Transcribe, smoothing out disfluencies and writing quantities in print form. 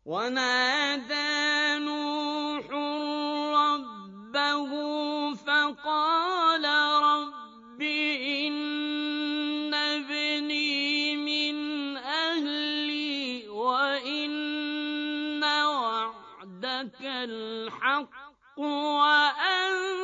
ونادى نوح ربه فقال رب إن ابني من أهلي وإن وعدك الحق وأنت